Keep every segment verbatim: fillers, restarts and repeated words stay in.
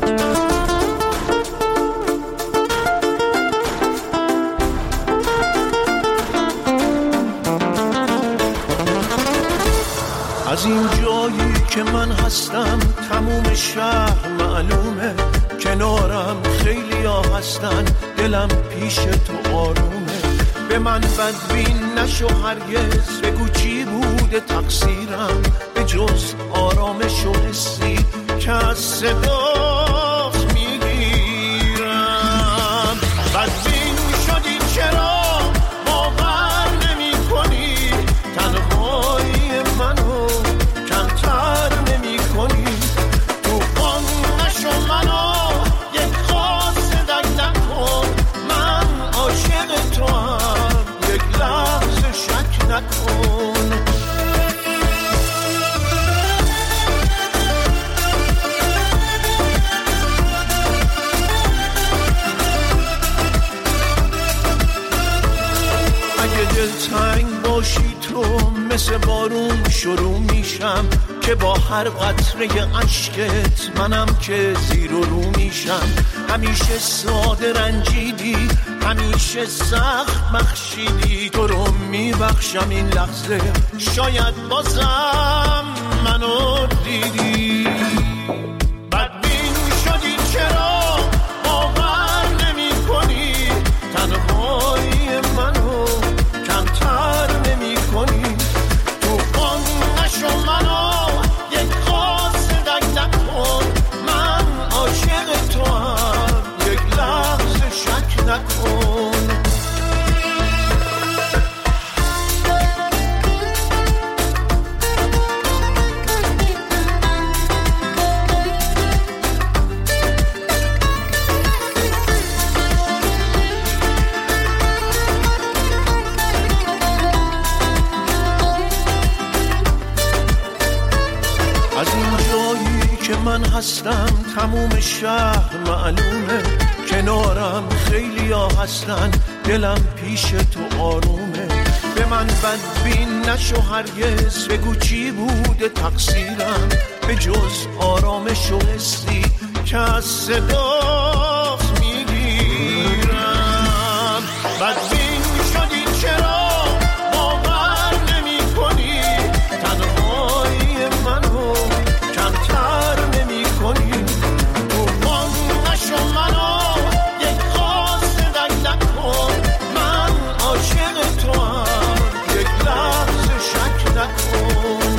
از این جایی که من هستم تموم شهر معلومه، کنارم خیلی ها هستن، دلم پیش تو آرومه. به من بدبین نشو هرگز، بگو چی بوده تقصیرم، به جز آرامش و حسی که از صدات میگیرم. بدبین شدی چرا باور نمی کنی، تنهایی منو کمتر نمی کنی. تو قم نشو منو یک خاص دک نکن، من عاشق تو هم یک لحظه شک نکن. اگه دلتنگ باشی تو مثل بارون شروع میشم، که با هر قطره عشقت منم که زیر و رو میشم. همیشه ساده رنجیدی، همیشه سخت بخشیدی، تو رو میبخشم این لحظه، شاید بازم منو دیدی. بدبین شدی چرا باور نمی کنی، تنهایی منو کمتر نمی کنی. تو قم نشو منو یک خاص دک نکن، من عاشق تو هم یک لحظه شک نکن. از این جایی که من هستم تموم شهر معلومه، کنارم خیلی ها هستن، دلم پیش تو آرومه. به من بدبین نشو هرگز، بگو چی بوده تقصیرم، به جز آرامش و حسی که از صدات میگیرم. بدبین شدی چرا باور نمی کنی، تنهایی منو کمتر نمی کنی. تو قم نشو منو یک خاص دک نکن، من عاشق تو هم یک لحظه شک نکن.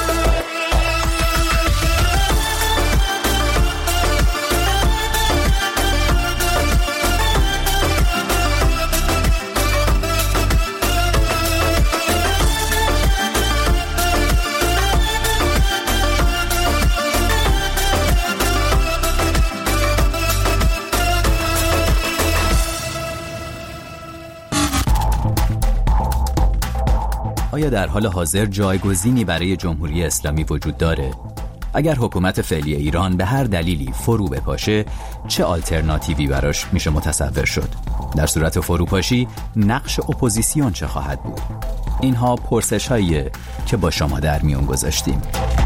آیا در حال حاضر جایگزینی برای جمهوری اسلامی وجود داره؟ اگر حکومت فعلی ایران به هر دلیلی فرو بپاشه، چه آلترناتیوی براش میشه متصور شد؟ در صورت فروپاشی نقش اپوزیسیون چه خواهد بود؟ اینها پرسش هاییه که با شما در میون گذاشتیم.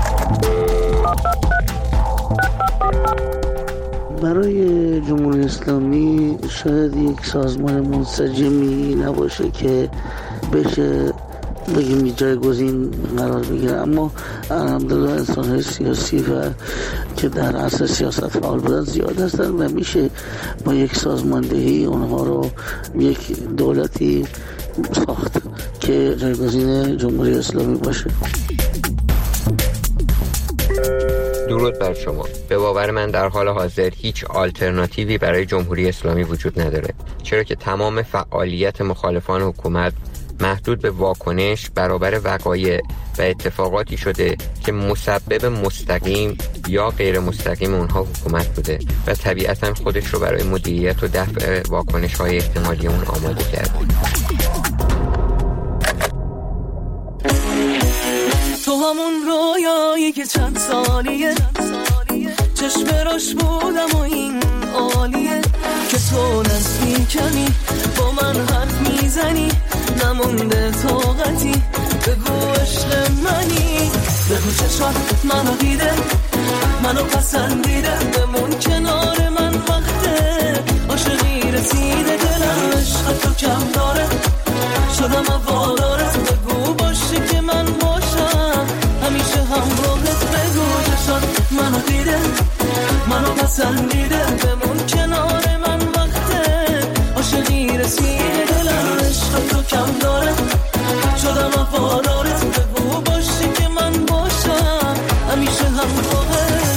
برای جمهوری اسلامی شاید یک سازمان منسجمی نباشه که بشه بگیم جایگزین قرار بگیره، اما الحمدلله انسان‌های سیاسی و که در اصل سیاست فعال بودن زیاد هستن و میشه با یک سازماندهی اونها رو یک دولتی ساخت که جایگزین جمهوری اسلامی باشه. درود بر شما. به باور من در حال حاضر هیچ آلترناتیوی برای جمهوری اسلامی وجود نداره، چرا که تمام فعالیت مخالفان حکومت محدود به واکنش برابر وقایع و اتفاقاتی شده که مسبب مستقیم یا غیر مستقیم اونها حکومت بوده و طبیعتاً خودش رو برای مدیریت و دفع واکنش‌های احتمالی اون آماده کرده. تو همون رویایی که چند ثانیه چشم راش بودم و این عالیه که تو نزدیکمی با من حرف میزنی، نمونده طاقتی بگو عشق منی، بگو چشمات منو دیده منو پسندیده، بمون بمون کنار من وقته عاشقی رسیده دلم عشق تو کم داره شدم وادارت بگو باشه که من باشم همیشه همراهت بگو چشات منو دیده منو پسندیده بمون کنار من وقته عاشقی رسیده دلم عشق تو کم داره شدم وفادارت بگو باشه که من باشم همیشه همراهت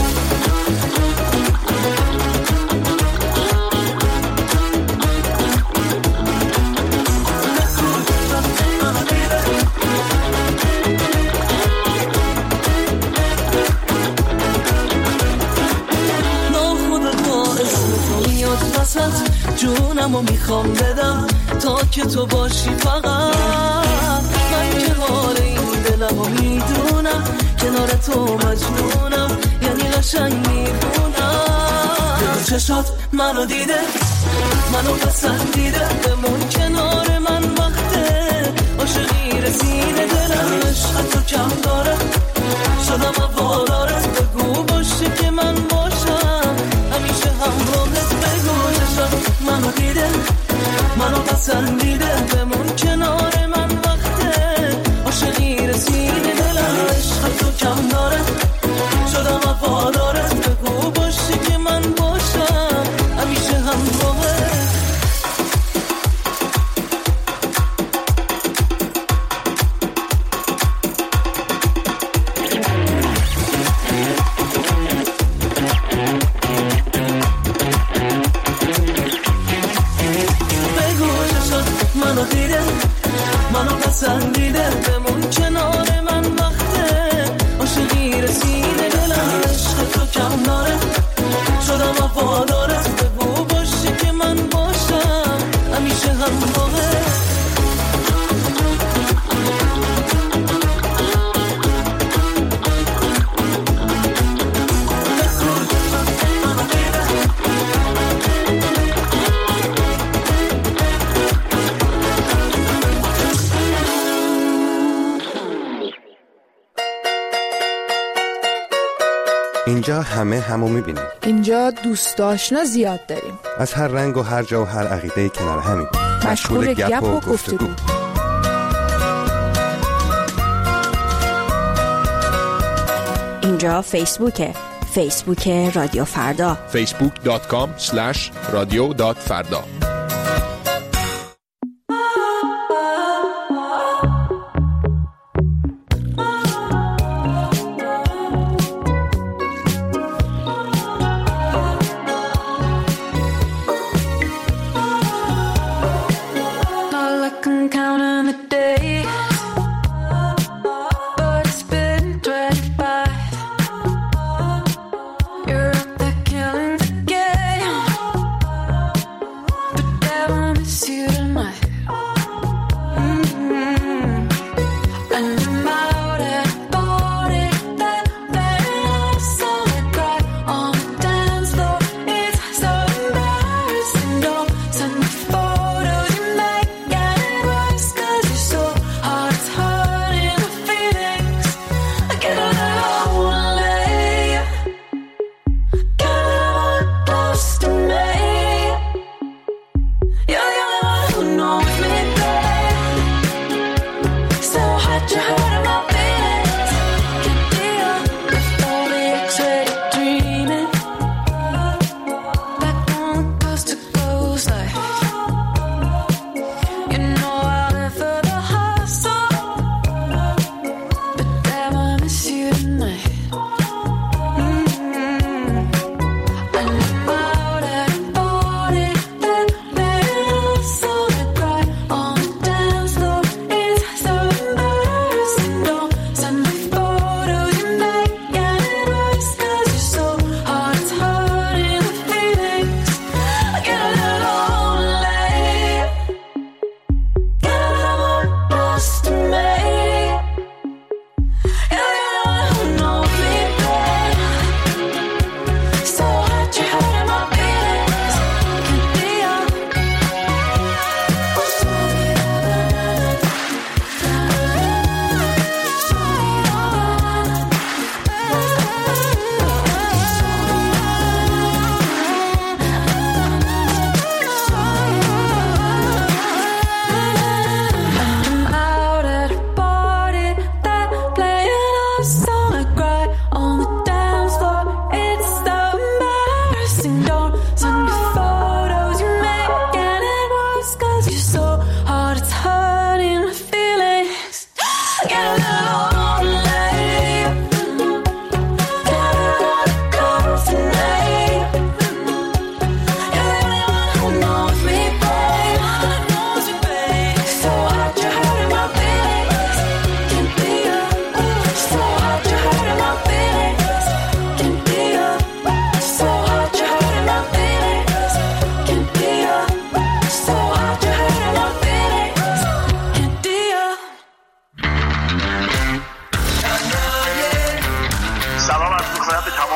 جونمو میخوام بدم تا که تو باشی فقط من که حال این دلمو میدونم کنار تو مجنونم یعنی قشنگ میبونم چشات منو دیده منو پسندیده بمون کنار من وقته عاشقی رسیده دلم عشق تو کم داره شدم وفادارت بگو باشه که من باشم همیشه همراهت بگو چشات منو دیده منو پسندیده بمون کنار من وقته عاشقی رسیده دلم عشق تو کم داره شدم وفادارت بگو باشه که من باشم همیشه همراهت پسندیده بمون کنار من وقته عاشقی رسیده دلم عشق تو کم داره شدم وفادارت بگو باشه که من باشم همیشه همراهت اینجا همه همو میبینیم. اینجا دوست آشنا زیاد داریم. از هر رنگ و هر جا و هر عقیده کنار همیم. مشغول گپ و گفتگو. اینجا فیسبوکه. فیسبوک رادیو فردا. فیسبوک دات کام اسلش رادیو دات فردا.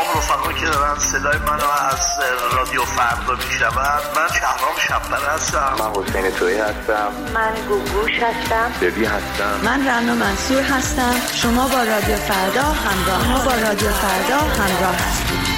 تمام رفقا که دارن صدای منو از رادیو فردا میشنون. من شهرام شب‌پره هستم. من حسین تویی هستم. من گوگوش هستم. دبی هستم. من رنا منصور هستم. شما با رادیو فردا همراه ما با رادیو فردا همراه هستید.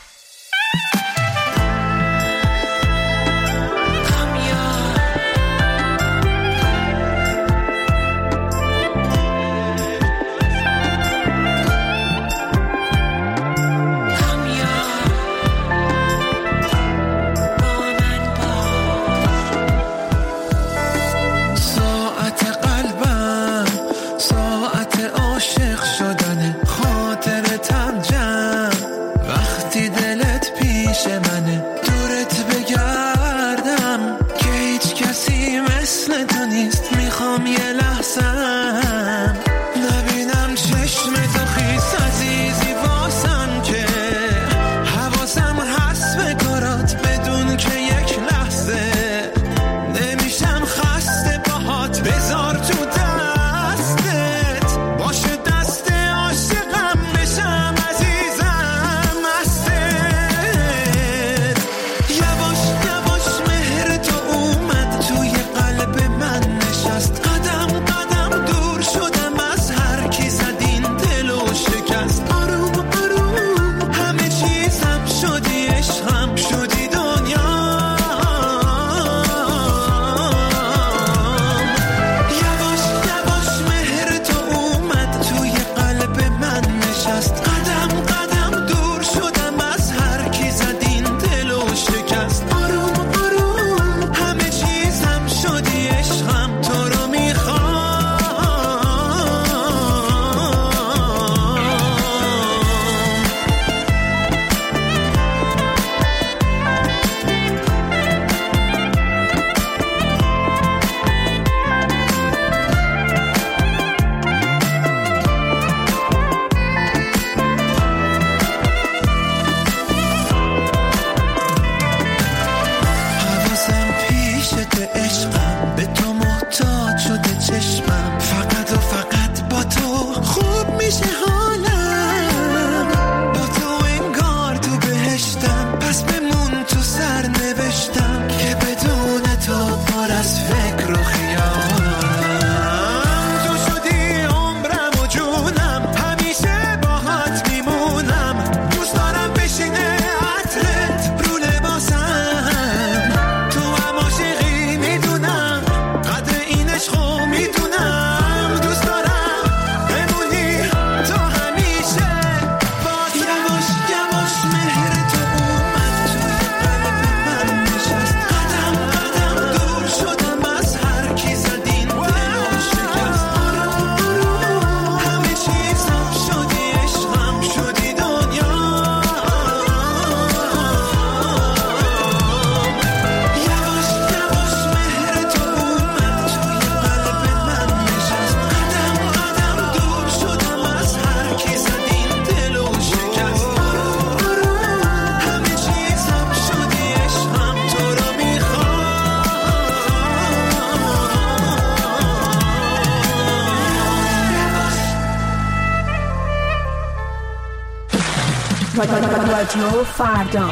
رادیو فردا.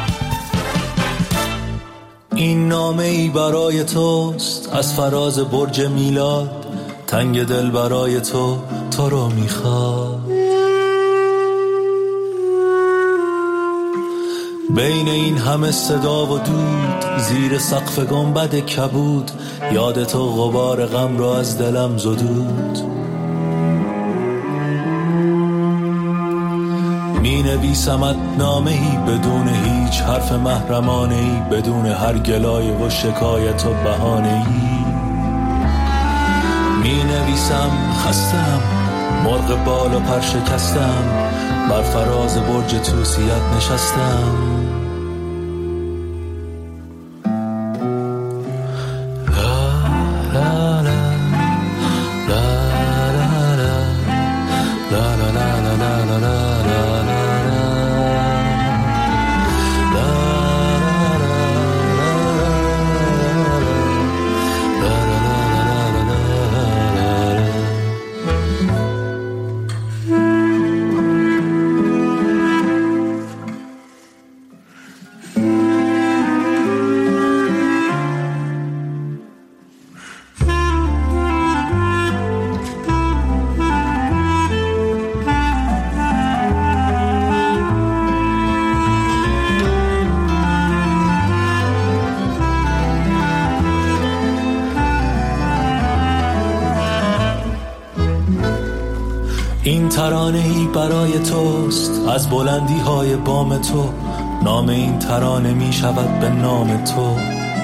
این نامه ای برای توست از فراز برج میلاد، تنگ دل برای تو تو رو میخواد. بین این همه صدا و دود، زیر سقف گنبد کبود، یاد تو غبار غم را از دلم زدود. می نویسمت نامه‌ای بدون هیچ حرف محرمانه‌ای، بدون هر گلایه و شکایت و بهانه‌ای. می نویسم خستم، مرغ بال و پر شکستم، بر فراز برج توسیت نشستم. ترانه‌ای برای توست از بلندی های بام تو، نام این ترانه می شود به نام تو.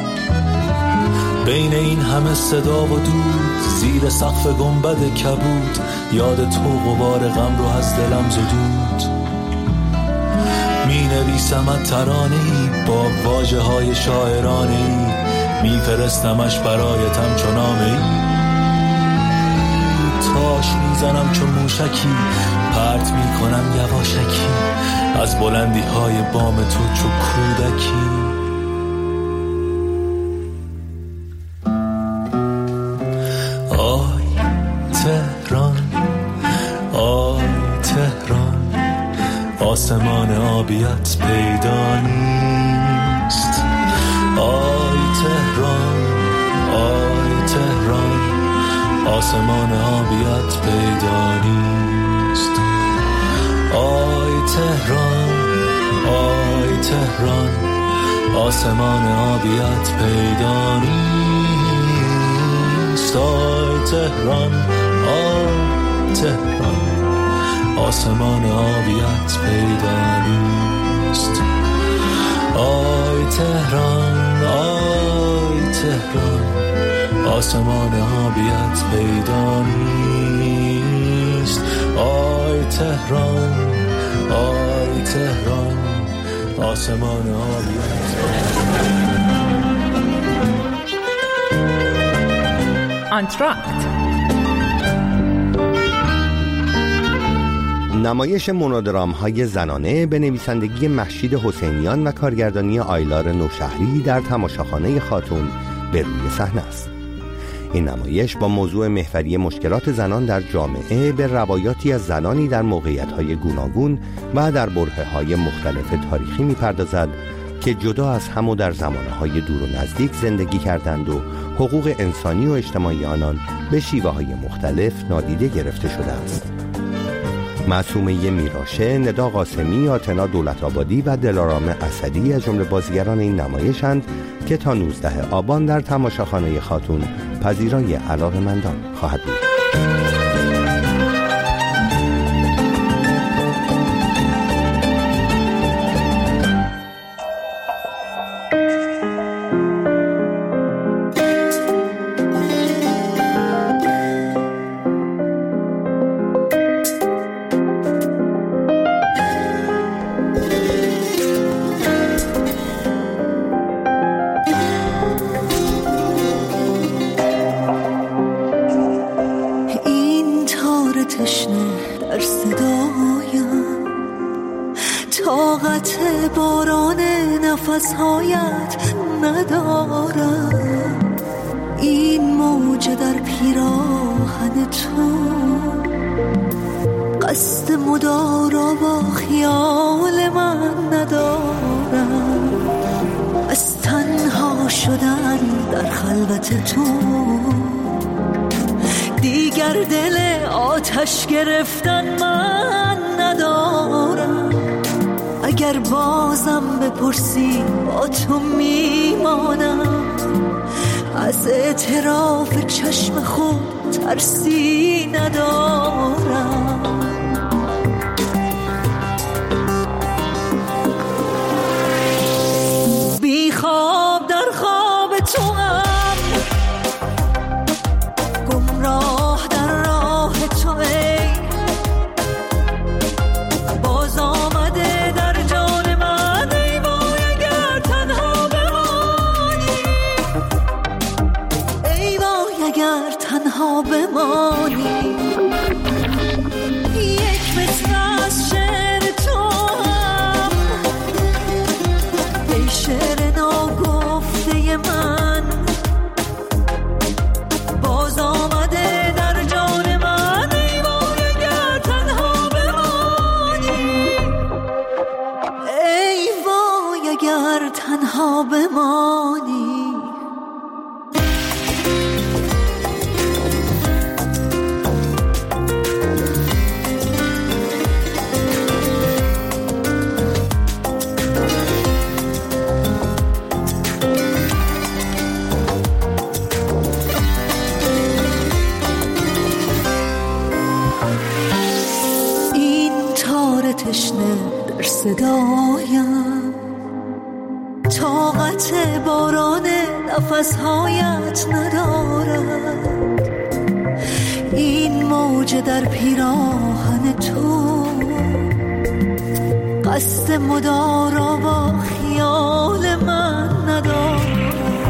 بین این همه صدا و دود، زیر سقف گنبد کبود، یاد تو غبار غم رو از دلم زدود. می نویسمت ترانه‌ای با واژه های شاعرانه‌ای، می فرستمش برایتم چو نامه‌ای. تاش میزنم چون موشکی، پرت میکنم یواشکی از بلندی های بام تو چو کودکی. آی تهران، آی تهران، آسمان آبیت پیدا نیست. آی تهران، آی تهران، آسمان آبیت پیدا نیست. آی تهران، آی تهران، آسمان آبیت پیدا نیست. آی تهران، آی تهران، آسمان آبیت پیدا نیست. آی تهران، آی تهران، آسمان آبیت پیدا نیست. آی تهران، آی تهران، آسمان آبیت آنتراکت. نمایش مونودرام های زنانه به نویسندگی مهشید حسینیان و کارگردانی آیلار نوشهری در تماشاخانه خاتون به روی صحنه است. این نمایش با موضوع محوری مشکلات زنان در جامعه به روایاتی از زنانی در موقعیت‌های گوناگون و در برهه‌های مختلف تاریخی می‌پردازد که جدا از هم و در زمانه‌های دور و نزدیک زندگی کردند و حقوق انسانی و اجتماعی آنان به شیوه‌های مختلف نادیده گرفته شده است. معصومه میراشه، ندا قاسمی، آتنا دولت‌آبادی و دلارام اسدی از جمله بازیگران این نمایشند که تا نوزدهم آبان در تماشاخانه خاتون پذیرای علاقه‌مندان خواهد بود. نفسهایت ندارم، این موج در پیراهن تو، قصد مدارا با خیال من ندارم، از تنها شدن در خلوت تو دیگر دل آتش گرفتن من ندارم. اگر بازم بپرسی با تو میمانم، از اعتراف چشم خود ترسی ندارم. بی خواب در خواب تو هم، گمراه در راه تو ای، باز آمده در جان من ای وای اگر تنها بمانی، ای وای اگر تنها بمانی. یک مصر از شعر تو هم ای شعر ناگفته من، باز آمده در جان من ای وای اگر تنها بمانی، ای وای اگر تنها بمانی. صدایم، طاقت باران نفسهایت ندارد. این موج در پیراهن تو قصد مدارا با خیال من ندارد.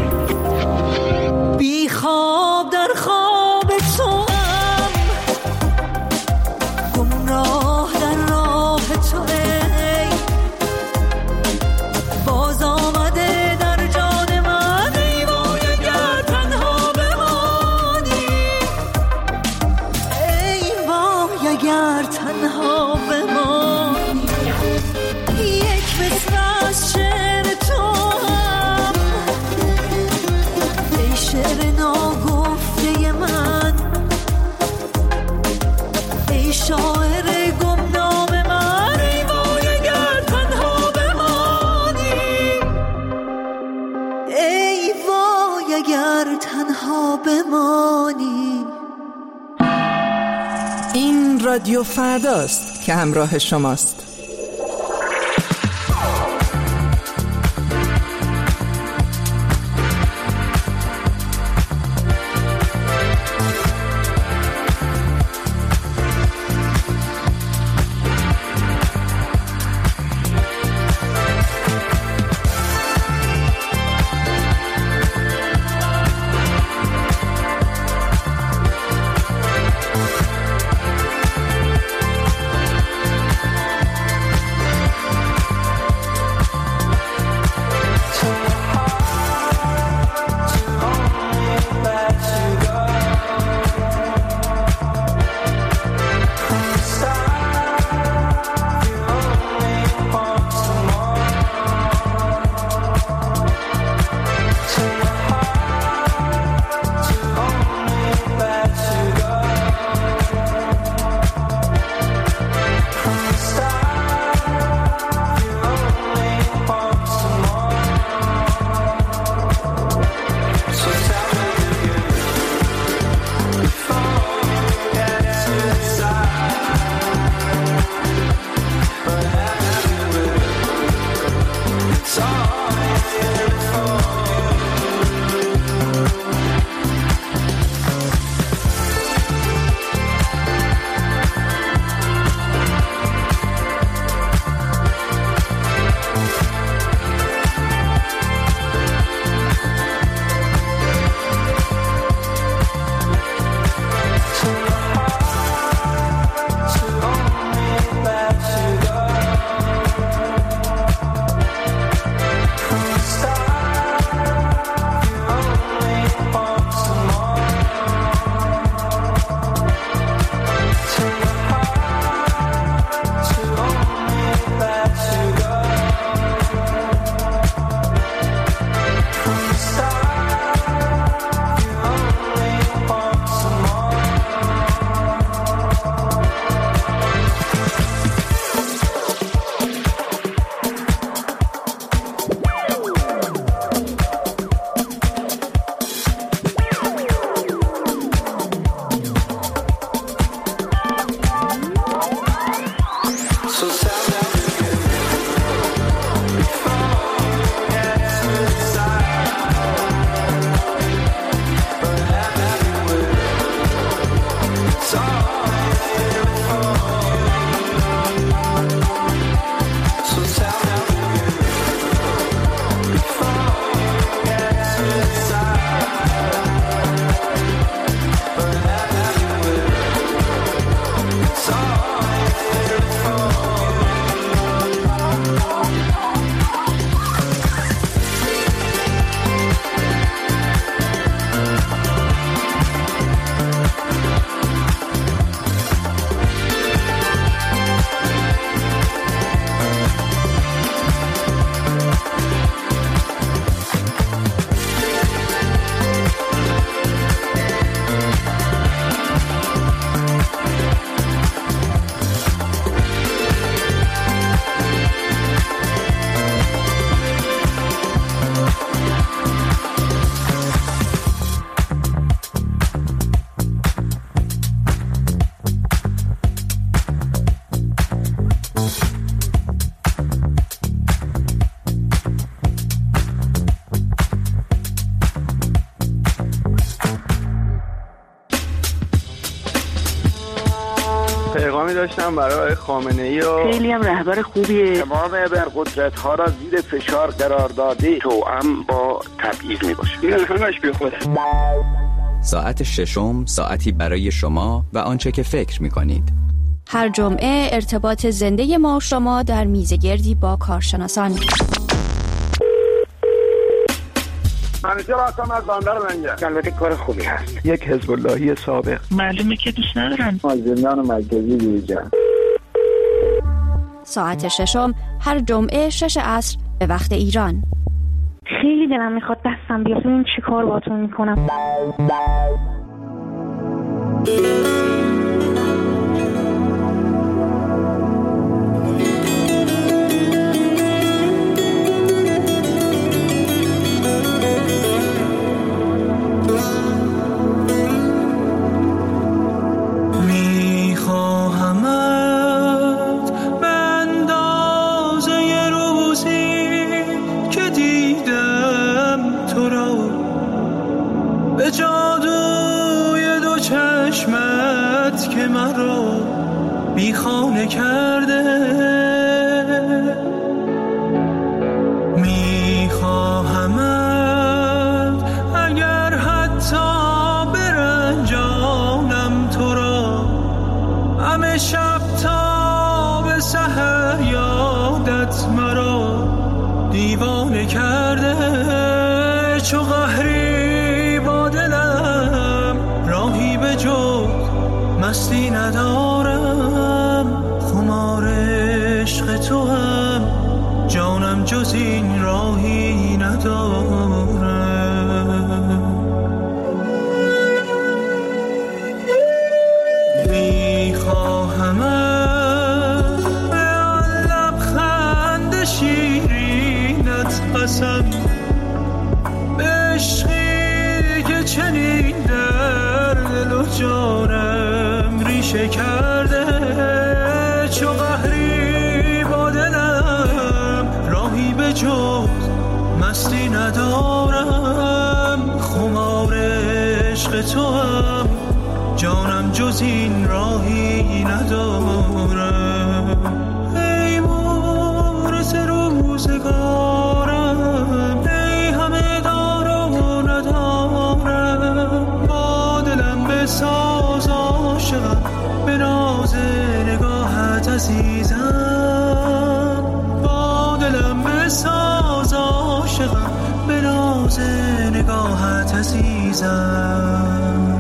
بی خواب در خواب تو هم، گمراه در راه تو ای، باز آمده در جان من. ای وای اگر تنها بمانی، ای وای اگر تنها بمانی. یک مصرع از شعر تو هم، ای شعر ناگفته من، ای شاعر گمنام من. ای وای اگر تنها بمانی، ای وای اگر تنها بمانی. این رادیو فرداست که همراه شماست. داشتم برای خامنه‌ای و خیلی هم رهبر خوبیه. تمام ابرقدرت ها را زیر فشار قرار داده توأم با تبعیض میباشه. این همش بی خوده. ساعت ششم، ساعتی برای شما و آنچه که فکر می‌کنید. هر جمعه ارتباط زنده ما شما در میزگردی با کارشناسان. منیجر هستم از بندر منجر. البته کار خوبی هست. یک حزب اللهی سابق. معلومه که دوست ندارن. مازندران مرکزی دیجا. ساعت ششم هر جمعه شش عصر به وقت ایران. خیلی دلم میخواد دستم بیاد ببینم چی کار باهاتون میکنم. بیخانه کرده میخواهمت اگر حتی برنجانم تو را همه شب تا به سحر یادت مرا دیوانه کرده چو قهری با دلم راهی به جز مستی ندارم خمار عشق تو هم جانم جز این راهی ندارم میخواهمت به آن لبخند شیرینت قسم به عشقی که چنین در دل و جانم ریشه کرده چو قهری با دلم راهی به جز مستی ندارم خمار عشق تو هم جانم جز این راهی ندارم ای مورس روزگارم ای همه دار و ندارم با دلم بساز عاشقم به ناز نگاهت عزیزم با دلم بساز عاشقم به ناز نگاهت عزیزم